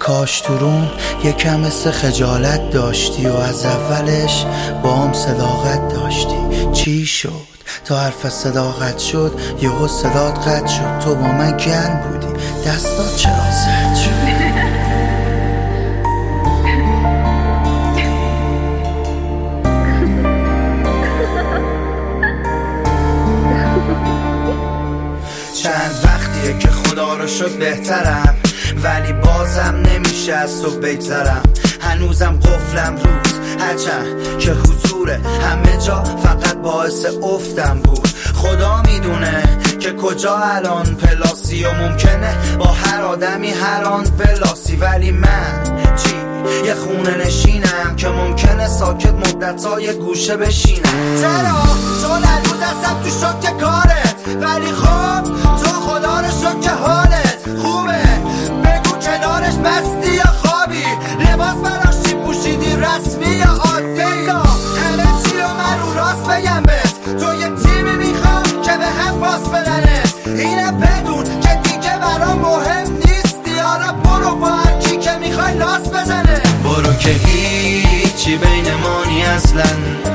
کاش تو روم یکم مثل خجالت داشتی و از اولش با هم صداقت داشتی. چی شد تا حرف صداقت شد یهو صدات قطع شد؟ تو با من گرم بودی دستات چرا سرد شد؟ چند وقتیه که خدا رو شد بهترم، ولی بازم نمیشه از تو بگذرم. هنوزم قفلم روز هرچند که حضور همه جا فقط باعث افتم بود. خدا میدونه که کجا الان پلاسی و ممکنه با هر آدمی هر آن پلاسی، ولی من چی؟ یه خونه نشینم که ممکنه ساکت مدت‌های گوشه بشینم. چرا؟ چون هنوز هستم تو شوک کارت، ولی خب تو خدا رو شد که حالت خوبه. بگو کنارش مستی یا خوابی، لباس براش چی پوشیدی، رسمی یا عادی؟ همه چی رو من رو راست بگم بهت، تو یه تیمی میخوام که به هم پاس بدنت. اینه بدون که دیگه برام مهم نیستی، حالا برو با هر کی که میخوای لاس بزنه. برو که هیچی بین ما نی اصلا،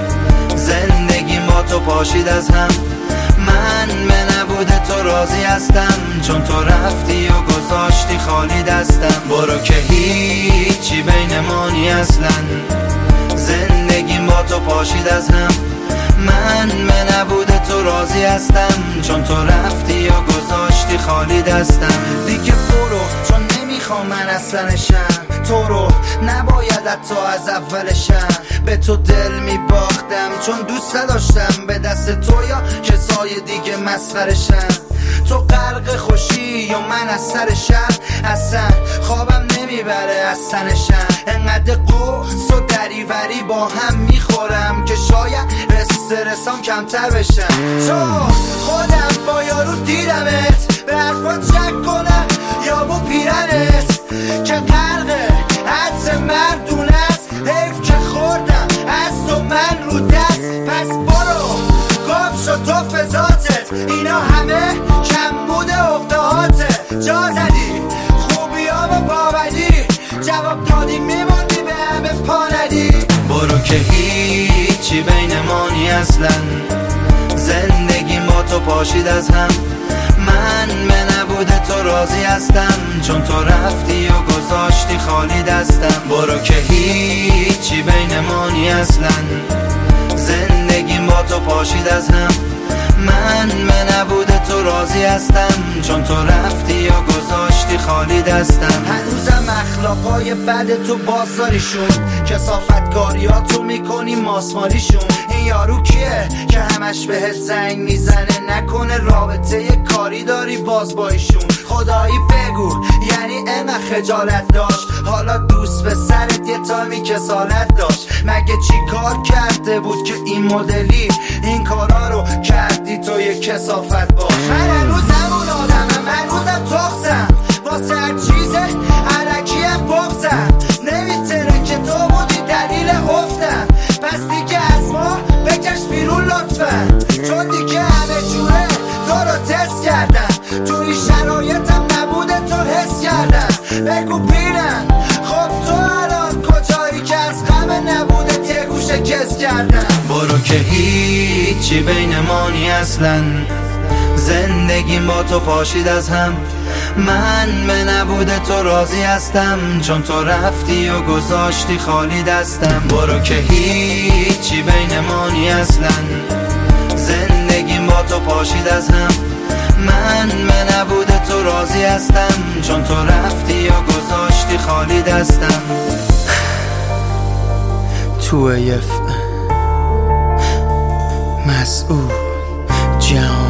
زندگیم با تو پاشید از هم. من به نبود تو راضی هستم، چون تو رفتی و گذاشتی خالی دستم. برو که هیچی بین ما نی اصلا، زندگیم با تو پاشید از هم. من به نبود تو راضی هستم، چون تو رفتی و گذاشتی خالی دستم. دیگه برو چون نمیخوام من اصلا نشم، تو رو نباید حتی از اولشم. به تو دل میباختم چون دوست داشتم به دست تو یا کسای دیگه مسخرشم. تو غرق خوشی یا من از سر شر، اصلا خوابم نمیبره از سنشم. انقدر قوس و دریوری با هم میخورم که شاید استرسام کمتر بشم. تو خودم با یارو دیدمت، به حرفات شک کنم یا با پیرنت که غرق حدس مردون است. حیف که خوردم از تو من رو دست، پس برو گم شد تو فضاتت. اینا همه کم بوده عقدهاته، جا زدی خوبی ها و باوری، جواب دادی میموندی به همه پا ندی. برو که هیچی بین ما نی اصلا، زندگیم با تو پاشید از هم. من به نبود تو راضی هستم، چون تو رفتی و گذاشتی خالی دستم. برو که هیچی بین ما نی اصلا، زندگیم با تو پاشید از هم. من به نبود تو راضی هستم، چون تو رفتی و گذاشتی خالی دستم. هنوزم اخلاقای بد تو بازاریشون، کثافتکاریاتو میکنی ماسمالیشون. این یارو کیه که همش بهت زنگ میزنه؟ نکنه رابطه کاری داری باز با ایشون؟ خدایی بگو یعنی اینقدر خجالت داشت؟ حالا دوست به سرت یه تایمی کسالت داشت؟ مگه چی کار کرده بود که این مدلی این کارا رو کردی تو یه کثافت باش؟ من هنوزم اون آدمم، هنوزم تخصم واسه هر چیزه علکیم بغزم. نمیتونه که تو بودی دلیل افتم، پس دیگه از ما بکش بیرون لطفا، چون دیگه همه جوره تو رو تست کردم. تو این شرایطم نبوده تو حس کردم. بگو بینم خب تو الان کجایی که از غم نبوده یه گوشه کس کردم. برو که هیچی بین ما نی اصلا، زندگیم با تو پاشید از هم. من به نبود تو راضی هستم، چون تو رفتی و گذاشتی خالی دستم. برو که هیچی بین ما نی اصلا، زندگیم با تو پاشید از هم. من به نبود تو راضی هستم، چون تو رفتی و گذاشتی خالی دستم. تو مسئول جان